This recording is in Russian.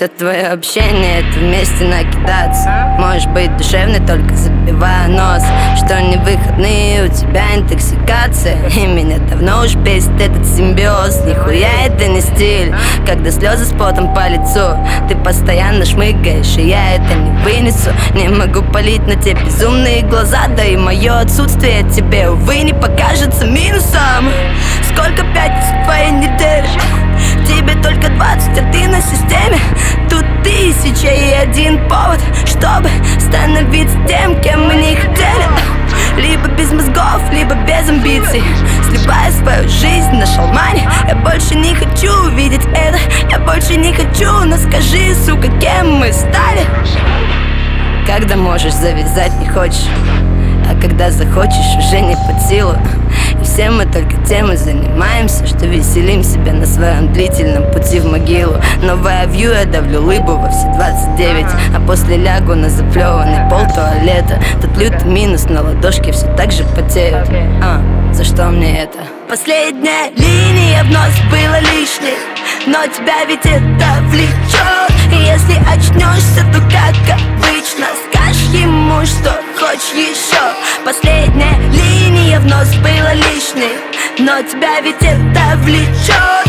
все твое общение — это вместе накидаться. Можешь быть душевной, только забивая нос, что не выходные, у тебя интоксикация. И меня давно уж бесит этот симбиоз. Нихуя это не стиль, когда слезы с потом по лицу. Ты постоянно шмыгаешь, и я это не вынесу. Не могу палить на те безумные глаза, да и мое отсутствие тебе, увы, не покажется минусом. Сколько пятниц в твоей неделе? Тебе только 20, а ты на системе. Тут 1001 повод, чтобы становиться тем, кем мы не хотели. Либо без мозгов, либо без амбиций, сливая свою жизнь на шалмане. Я больше не хочу видеть это, я больше не хочу. Но скажи, сука, кем мы стали? Когда можешь завязать, не хочешь, а когда захочешь, уже не под силу. И все мы только тем и занимаемся, что веселим себя на своем длительном пути в могилу. Новая вью, я давлю лыбу во все 29, а после лягу на заплеванный пол туалета. Тут лютый минус, на ладошке все так же потеют. За что мне это? Последняя линия вновь была лишней, но тебя ведь это влечет. И если очнешься, то как обычно скажешь ему, что хочешь еще. Последняя линия вновь была лишней, но тебя ведь это влечет.